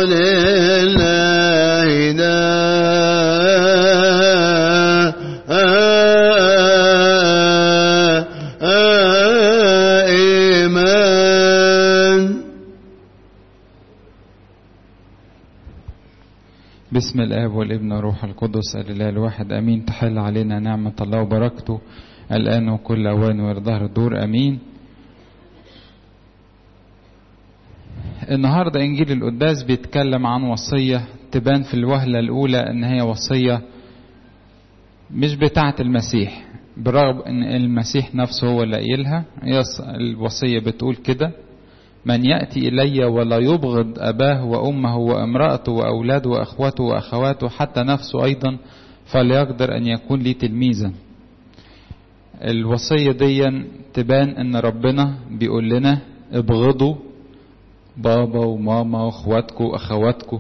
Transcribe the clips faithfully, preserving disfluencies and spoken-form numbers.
لله دائما. بسم الآب والابن والروح القدس الإله الواحد آمين. تحل علينا نعمة الله وبركته الآن وكل أوان ويرضاه الدور آمين. النهاردة إنجيل القداس بيتكلم عن وصية تبان في الوهلة الأولى إن هي وصية مش بتاعة المسيح، برغم إن المسيح نفسه هو اللي قايلها. الوصية بتقول كده: من يأتي إلي ولا يبغض أباه وأمه وامرأته وأولاده وأخوته وأخواته حتى نفسه أيضا فليقدر أن يكون لي تلميذا. الوصية دي تبان إن ربنا بيقول لنا ابغضوا بابا وماما واخواتكم واخواتكم.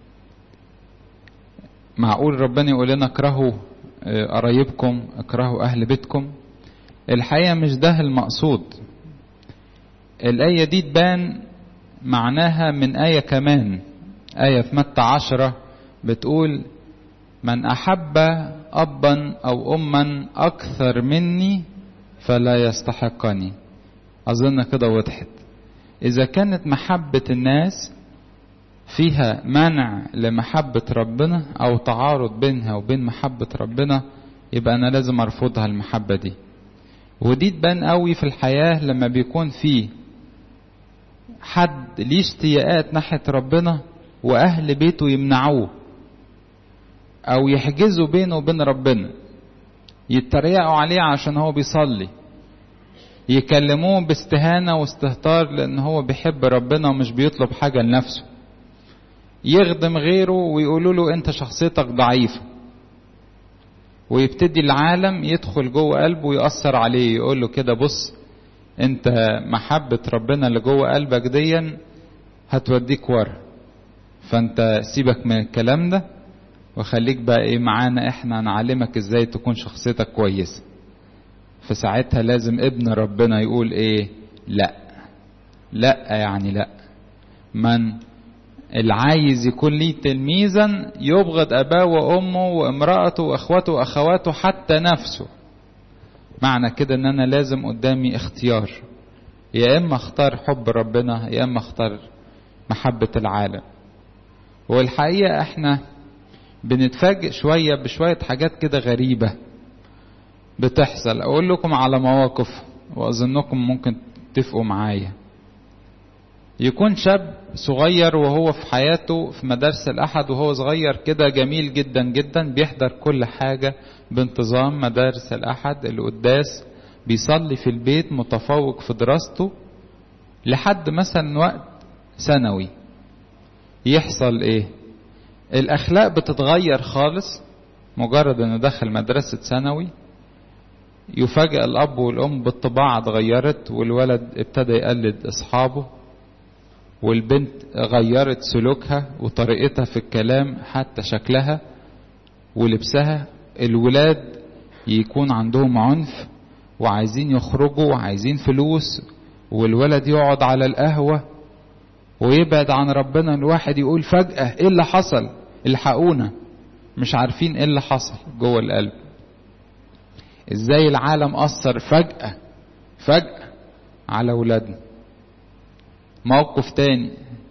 معقول ربنا يقول لنا اكرهوا قرايبكم، اكرهوا اهل بيتكم؟ الحقيقة مش ده المقصود. الآية دي تبان معناها من آية كمان، آية في متى عشرة بتقول: من أحب أبا أو أما أكثر مني فلا يستحقني. أظن كده وضحت. إذا كانت محبة الناس فيها منع لمحبة ربنا أو تعارض بينها وبين محبة ربنا، يبقى أنا لازم أرفضها المحبة دي. ودي تبان قوي في الحياة لما بيكون فيه حد ليه اشتياقات ناحية ربنا وأهل بيته يمنعوه أو يحجزوا بينه وبين ربنا، يتريقوا عليه عشان هو بيصلي، يكلموه باستهانة واستهتار لأن هو بيحب ربنا ومش بيطلب حاجة لنفسه، يخدم غيره ويقولوا له أنت شخصيتك ضعيفة، ويبتدي العالم يدخل جوه قلبه ويأثر عليه، يقول له كده: بص أنت محبة ربنا اللي جوه قلبك ديا هتوديك ورا، فأنت سيبك من الكلام ده وخليك بقى إيه معانا، إحنا نعلمك إزاي تكون شخصيتك كويسة. فساعتها لازم ابن ربنا يقول ايه؟ لا لا يعني لا. من العايز يكون ليه تلميذا يبغض اباه وامه وامرأته واخوته واخواته حتى نفسه. معنى كده ان انا لازم قدامي اختيار، يا اما اختار حب ربنا يا اما اختار محبة العالم. والحقيقة احنا بنتفاجئ شوية بشوية حاجات كده غريبة بتحصل. اقول لكم على مواقف واظنكم ممكن تتفقوا معايا. يكون شاب صغير وهو في حياته في مدارس الاحد وهو صغير كده جميل جدا جدا، بيحضر كل حاجة بانتظام مدارس الاحد، القداس، بيصلي في البيت، متفوق في دراسته، لحد مثلا وقت ثانوي يحصل ايه؟ الاخلاق بتتغير خالص. مجرد انه دخل مدرسة ثانوي يفاجئ الأب والأم بالطباع اتغيرت، والولد ابتدى يقلد أصحابه، والبنت غيرت سلوكها وطريقتها في الكلام حتى شكلها ولبسها. الولاد يكون عندهم عنف وعايزين يخرجوا وعايزين فلوس، والولد يقعد على القهوة ويبعد عن ربنا. الواحد يقول فجأة ايه اللي حصل؟ الحقونا، مش عارفين ايه اللي حصل جوه القلب. ازاي العالم اثر فجأة فجأة على ولادنا. موقف تاني،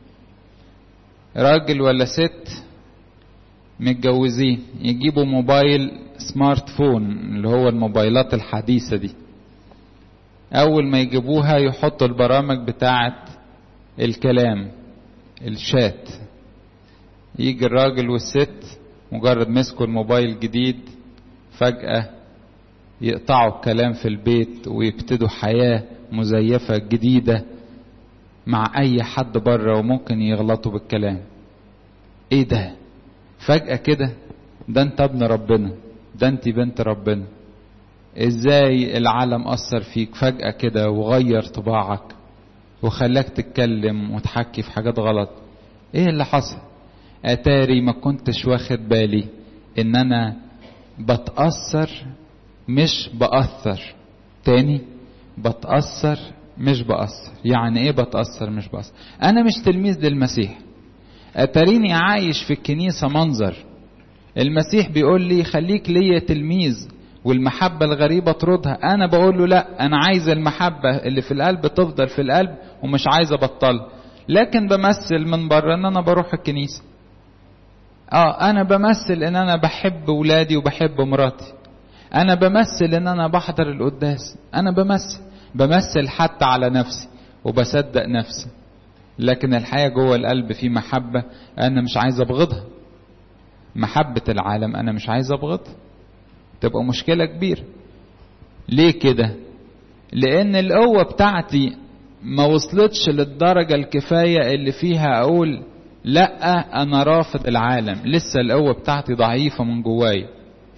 راجل ولا ست متجوزين يجيبوا موبايل سمارت فون اللي هو الموبايلات الحديثة دي، اول ما يجيبوها يحطوا البرامج بتاعة الكلام الشات. يجي الراجل والست مجرد مسكوا الموبايل جديد فجأة يقطعوا الكلام في البيت ويبتدوا حياة مزيفة جديدة مع اي حد بره، وممكن يغلطوا بالكلام. ايه ده؟ فجأة كده؟ ده انت ابن ربنا، ده انت بنت ربنا. ازاي العالم اثر فيك فجأة كده وغير طباعك وخلاك تتكلم وتحكي في حاجات غلط؟ ايه اللي حصل؟ اتاري ما كنتش واخد بالي ان انا بتأثر مش بأثر. تاني، بتأثر مش بأثر. يعني ايه بتأثر مش بأثر؟ انا مش تلميذ للمسيح، اتريني عايش في الكنيسة منظر. المسيح بيقول لي خليك ليا تلميذ والمحبة الغريبة اطردها. انا بقول له لا، انا عايز المحبة اللي في القلب تفضل في القلب ومش عايز ابطلها، لكن بمثل من بره ان انا بروح الكنيسة. اه انا بمثل ان انا بحب ولادي وبحب مراتي، انا بمثل ان انا بحضر القداس، انا بمثل بمثل حتى على نفسي وبصدق نفسي، لكن الحقيقة جوه القلب في محبة انا مش عايز ابغضها. محبة العالم انا مش عايز ابغضها، تبقى مشكلة كبيرة. ليه كده؟ لان القوة بتاعتي ما وصلتش للدرجة الكفاية اللي فيها اقول لا انا رافض العالم. لسه القوة بتاعتي ضعيفة من جوايا.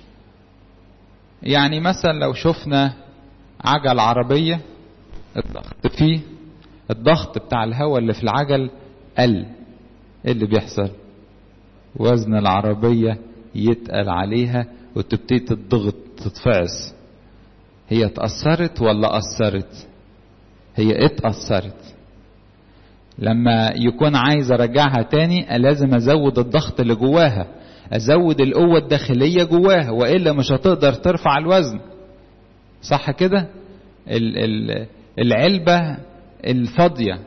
يعني مثلا لو شفنا عجل عربية الضغط فيه، الضغط بتاع الهواء اللي في العجل قل، ايه اللي بيحصل؟ وزن العربية يتقل عليها وتبتدي تضغط تتفعس. هي اتأثرت ولا أثرت؟ هي اتأثرت. لما يكون عايز ارجعها تاني لازم ازود الضغط اللي جواها، ازود القوة الداخلية جواها، وإلا مش هتقدر ترفع الوزن. صح كده؟ العلبة الفاضية،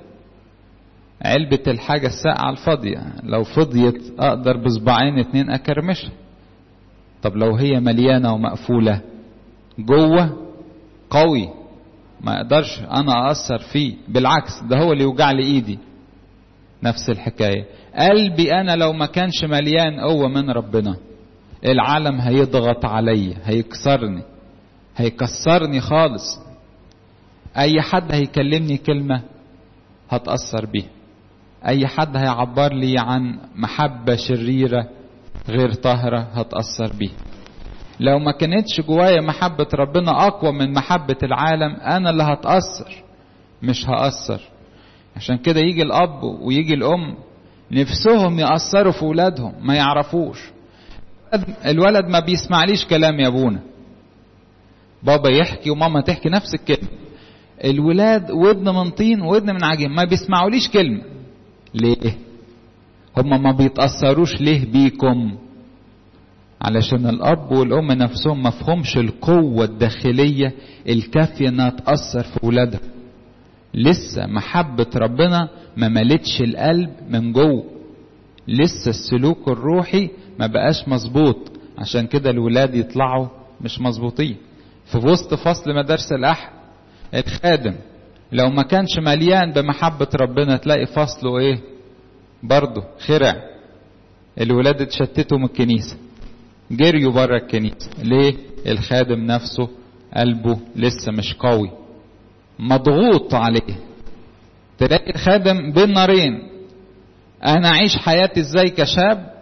علبة الحاجة الساقعة الفاضية لو فضيت اقدر بصباعين اتنين اكرمشها. طب لو هي مليانة ومقفولة جوه قوي ما اقدرش انا اثر فيه، بالعكس ده هو اللي يوجع لي ايدي. نفس الحكاية قلبي انا لو ما كانش مليان قوة من ربنا العالم هيضغط علي، هيكسرني هيكسرني خالص. اي حد هيكلمني كلمة هتأثر بيه، اي حد هيعبر لي عن محبة شريرة غير طاهرة هتأثر بيه. لو ما كانتش جوايا محبة ربنا اقوى من محبة العالم انا اللي هتأثر مش هأثر. عشان كده يجي الاب ويجي الام نفسهم يأثروا في ولادهم ما يعرفوش. الولد ما بيسمعليش كلام يا ابونا، بابا يحكي وماما تحكي نفس الكلمة. الولاد ودن من طين ودن من عجين، ما بيسمعوليش كلمة. ليه؟ هما ما بيتأثروش ليه بيكم؟ علشان الاب والام نفسهم ما فهمش القوة الداخلية الكافية انها تأثر في ولادها. لسه محبة ربنا ما ملتش القلب من جوه، لسه السلوك الروحي ما بقاش مظبوط. عشان كده الولاد يطلعوا مش مظبوطين. في وسط فصل مدارس الأحد الخادم لو ما كانش مليان بمحبة ربنا تلاقي فصله ايه؟ برضه خرع. الولاد اتشتتوا من الكنيسة جريوا بره الكنيسة. ليه؟ الخادم نفسه قلبه لسه مش قوي مضغوط عليه. تلاقي الخادم بين نارين، انا اعيش حياتي ازاي كشاب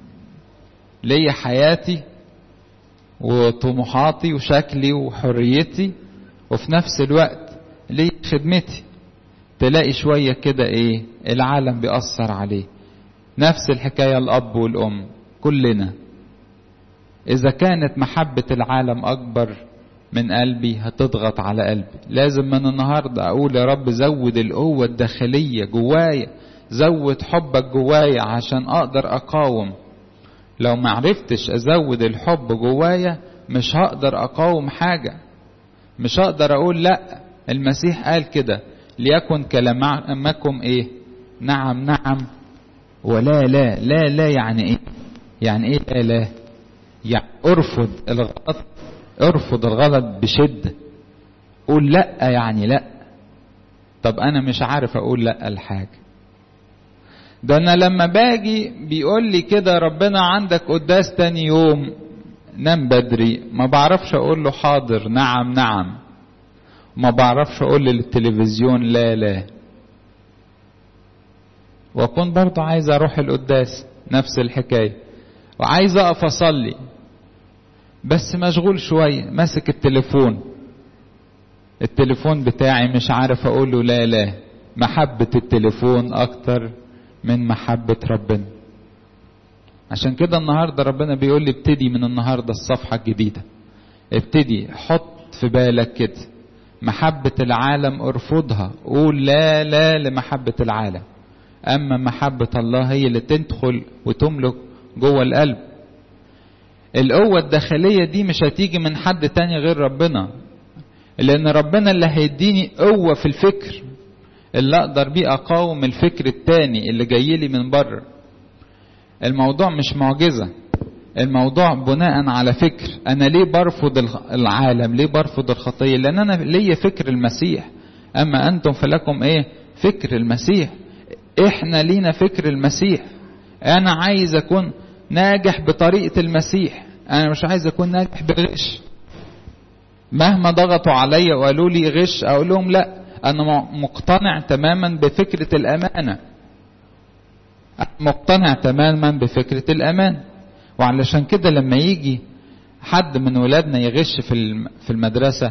ليا حياتي وطموحاتي وشكلي وحريتي، وفي نفس الوقت ليا خدمتي. تلاقي شوية كده ايه العالم بيأثر عليه. نفس الحكاية الاب والام كلنا. اذا كانت محبة العالم اكبر من قلبي هتضغط على قلبي. لازم من النهاردة اقول يا رب زود القوة الداخلية جوايا، زود حبك جوايا عشان اقدر اقاوم. لو ما عرفتش ازود الحب جوايا مش هقدر اقاوم حاجة، مش هقدر اقول لا. المسيح قال كده ليكن كلامكم ايه؟ نعم نعم ولا لا. لا لا يعني ايه؟ يعني ايه لا لا؟ يعني ارفض الغلط، ارفض الغلط بشدة. قول لا يعني لا. طب انا مش عارف اقول لا الحاجة. ده انا لما باجي بيقول لي كده ربنا عندك قداس تاني يوم نام بدري، ما بعرفش اقول له حاضر نعم نعم، ما بعرفش اقول للتلفزيون لا لا. واكون برضو عايز اروح القداس نفس الحكاية، وعايز اقف اصلي بس مشغول شوية ماسك التليفون، التليفون بتاعي مش عارف اقول له لا لا. محبة التليفون اكتر من محبة ربنا. عشان كده النهاردة ربنا بيقول لي ابتدي من النهاردة الصفحة الجديدة. ابتدي حط في بالك كده محبة العالم ارفضها، قول لا لا لمحبة العالم. اما محبة الله هي اللي تدخل وتملك جوه القلب. القوة الداخلية دي مش هتيجي من حد تاني غير ربنا، لان ربنا اللي هيديني قوة في الفكر اللي اقدر بيه اقاوم الفكر التاني اللي جاي لي من بره. الموضوع مش معجزة، الموضوع بناء على فكر. انا ليه برفض العالم؟ ليه برفض الخطية؟ لان انا ليا فكر المسيح. اما انتم فلكم ايه؟ فكر المسيح. احنا لينا فكر المسيح. انا عايز اكون ناجح بطريقة المسيح، انا مش عايز اكون ناجح بغش. مهما ضغطوا عليا وقالوا لي غش اقول لهم لا، انا مقتنع تماما بفكرة الامانة، مقتنع تماما بفكرة الامان. وعلشان كده لما يجي حد من ولادنا يغش في في المدرسة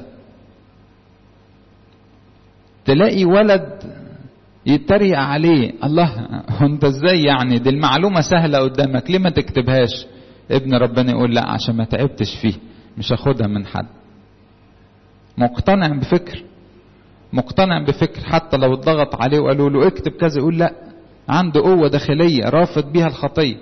تلاقي ولد يتريق عليه، الله انت ازاي يعني؟ دي المعلومة سهلة قدامك، ليه ما تكتبهاش؟ ابن ربنا يقول لا، عشان ما تعبتش فيه، مش هاخدها من حد. مقتنع بفكر، مقتنع بفكر، حتى لو اتضغط عليه وقالوا له اكتب كذا يقول لا، عنده قوة داخلية رافض بيها الخطية.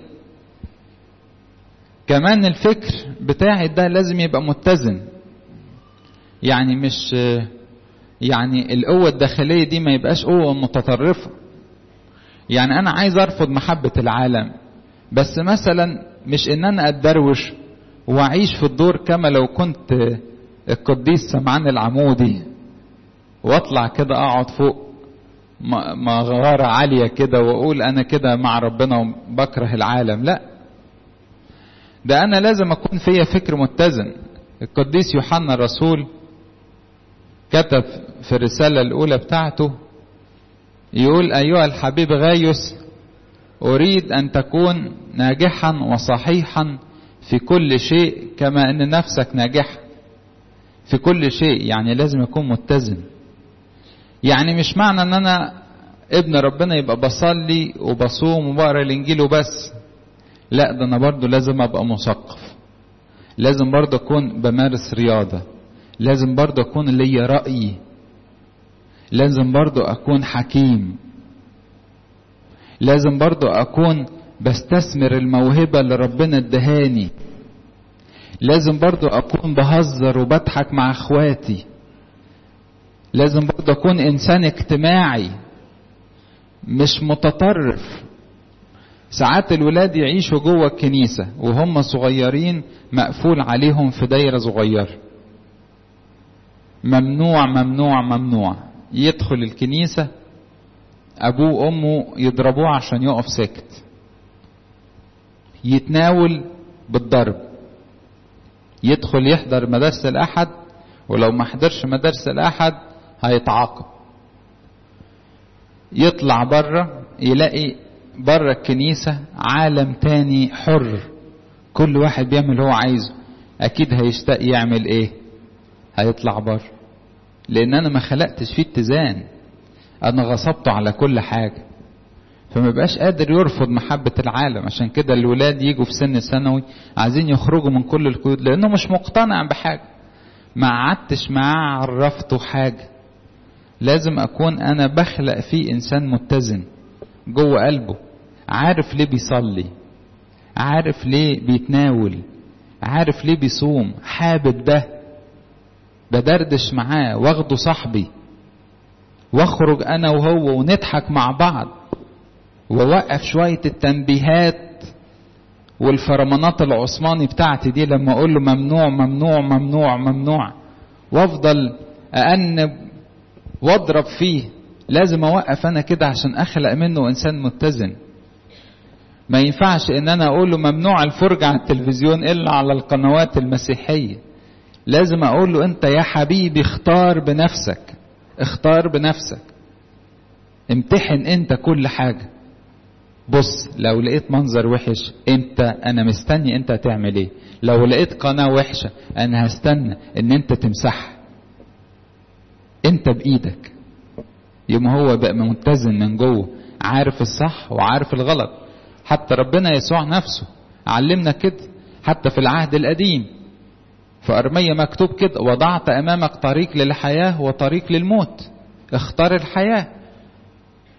كمان الفكر بتاعي ده لازم يبقى متزن، يعني مش يعني القوة الداخلية دي ما يبقاش قوة متطرفة. يعني انا عايز ارفض محبة العالم، بس مثلا مش ان انا اتدروش واعيش في الدور كما لو كنت القديس سمعان العمودي واطلع كده اقعد فوق مغارة عالية كده واقول انا كده مع ربنا وبكره العالم. لا، ده انا لازم اكون فيا فكر متزن. القديس يوحنا الرسول كتب في الرسالة الاولى بتاعته يقول ايها الحبيب غايوس، اريد ان تكون ناجحا وصحيحا في كل شيء كما ان نفسك ناجحة في كل شيء. يعني لازم يكون متزن. يعني مش معنى ان انا ابن ربنا يبقى بصلي وبصوم وبقرا الانجيل وبس، لا، ده انا برضو لازم ابقى مثقف، لازم برضو اكون بمارس رياضة، لازم برضو اكون ليا رأي، لازم برضو اكون حكيم، لازم برضو اكون بستثمر الموهبة اللي ربنا ادهاني، لازم برضو اكون بهزر وبضحك مع اخواتي، لازم برضو اكون انسان اجتماعي مش متطرف. ساعات الولاد يعيشوا جوه الكنيسة وهم صغيرين مقفول عليهم في دايرة صغيرة، ممنوع ممنوع ممنوع يدخل الكنيسة، ابوه وامه يضربوه عشان يقف ساكت، يتناول بالضرب، يدخل يحضر مدارس الاحد ولو ما حضرش مدارس الاحد هيتعاقب. يطلع بره يلاقي بره الكنيسة عالم تاني حر، كل واحد بيعمل هو عايزه، اكيد هيشتاق يعمل ايه؟ هيطلع بره، لان انا ما خلقتش فيه اتزان، انا غصبته على كل حاجة، فما بقاش قادر يرفض محبة العالم. عشان كده الولاد يجوا في سن ثانوي عايزين يخرجوا من كل القيود، لانه مش مقتنع بحاجة، ما قعدتش معاه عرفته حاجة. لازم اكون انا بخلق فيه انسان متزن جوه قلبه، عارف ليه بيصلي، عارف ليه بيتناول، عارف ليه بيصوم، حابب ده، بدردش معاه واخده صاحبي واخرج انا وهو ونضحك مع بعض، ووقف شوية التنبيهات والفرمانات العثماني بتاعتي دي لما اقول له ممنوع ممنوع ممنوع ممنوع، وافضل أأنب واضرب فيه. لازم اوقف انا كده عشان اخلق منه انسان متزن. ما ينفعش ان انا اقول له ممنوع الفرجة على التلفزيون الا على القنوات المسيحية. لازم اقول له انت يا حبيبي اختار بنفسك، اختار بنفسك، امتحن انت كل حاجة. بص، لو لقيت منظر وحش انت انا مستني انت هتعمل ايه، لو لقيت قناة وحشة انا هستنى ان انت تمسحها، انت بايدك. يوم هو بقى متزن من جوه، عارف الصح وعارف الغلط. حتى ربنا يسوع نفسه علمنا كده، حتى في العهد القديم في أرمية مكتوب كده وضعت امامك طريق للحياة وطريق للموت، اختار الحياة.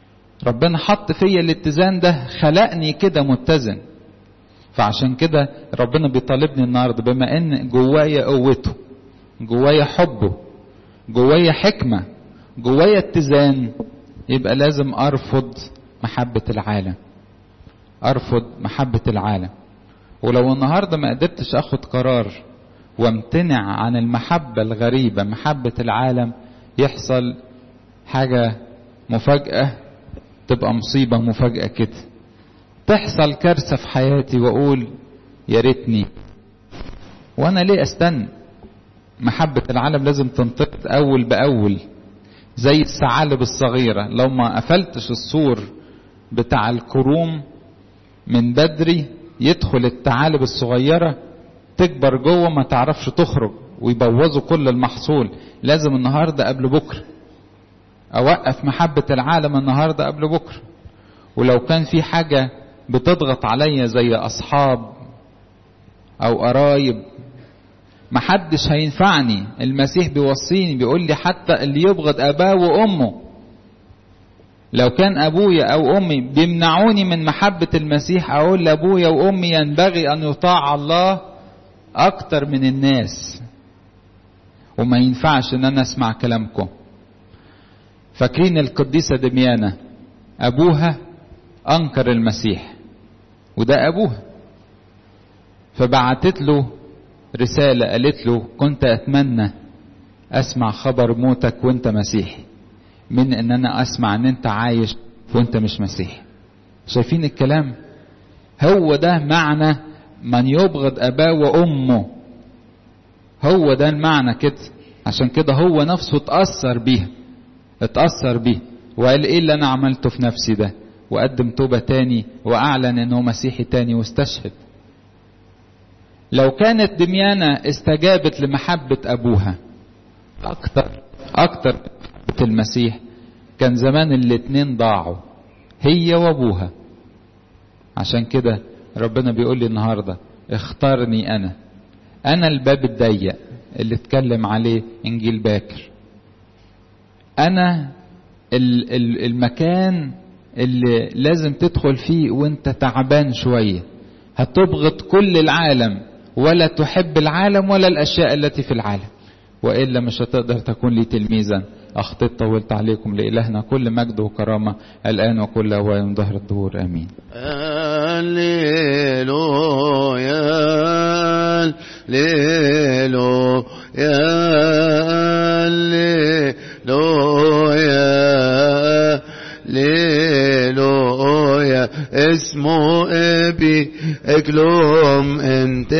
ربنا حط فيا الاتزان ده، خلقني كده متزن. فعشان كده ربنا بيطالبني النهارده، بما ان جوايا قوته، جوايا حبه، جوايا حكمة، جوايا اتزان، يبقى لازم ارفض محبة العالم، ارفض محبة العالم. ولو النهارده ما قدرتش اخد قرار وامتنع عن المحبة الغريبة، محبة العالم، يحصل حاجة مفاجأة، تبقى مصيبة مفاجأة كده، تحصل كارثة في حياتي واقول يا ريتني. وانا ليه استنى؟ محبة العالم لازم تنطق اول باول، زي الثعالب الصغيرة. لو ما قفلتش السور بتاع الكروم من بدري، يدخل الثعالب الصغيرة تكبر جوه ما تعرفش تخرج، ويبوظوا كل المحصول. لازم النهاردة قبل بكرة اوقف محبة العالم، النهاردة قبل بكرة. ولو كان في حاجة بتضغط عليا زي اصحاب او قرايب، محدش هينفعني. المسيح بيوصيني، بيقول لي حتى اللي يبغض اباه وامه. لو كان ابويا او امي بيمنعوني من محبة المسيح، اقول لابويا وامي ينبغي ان يطاع الله اكتر من الناس، وما ينفعش ان انا اسمع كلامكم. فاكرين القديسة دميانة، ابوها انكر المسيح، وده ابوها، فبعتت له رسالة قالت له كنت اتمنى اسمع خبر موتك وانت مسيحي، من ان انا اسمع ان انت عايش وانت مش مسيحي. شايفين الكلام؟ هو ده معنى من يبغض اباه وامه، هو ده المعنى كده. عشان كده هو نفسه اتأثر بيها، اتأثر بيه، وقال ايه اللي انا عملته في نفسي ده، وقدم توبة تاني، واعلن انه مسيحي تاني واستشهد. لو كانت دميانة استجابت لمحبة ابوها اكتر اكتر محبة المسيح، كان زمان الاتنين ضاعوا، هي وابوها. عشان كده ربنا بيقول لي النهاردة اختارني انا، انا الباب الضيق اللي اتكلم عليه انجيل باكر، انا المكان اللي لازم تدخل فيه وانت تعبان شوية. هتبغض كل العالم ولا تحب العالم ولا الاشياء التي في العالم، وإلا مش هتقدر تكون لي تلميذا. أخطيت طولت عليكم، لإلهنا كل مجد وكرامة الآن وكل أوان ظهر الدهور، آمين. هللويا هللويا هللويا هللويا اسمه ابي اكلهم انت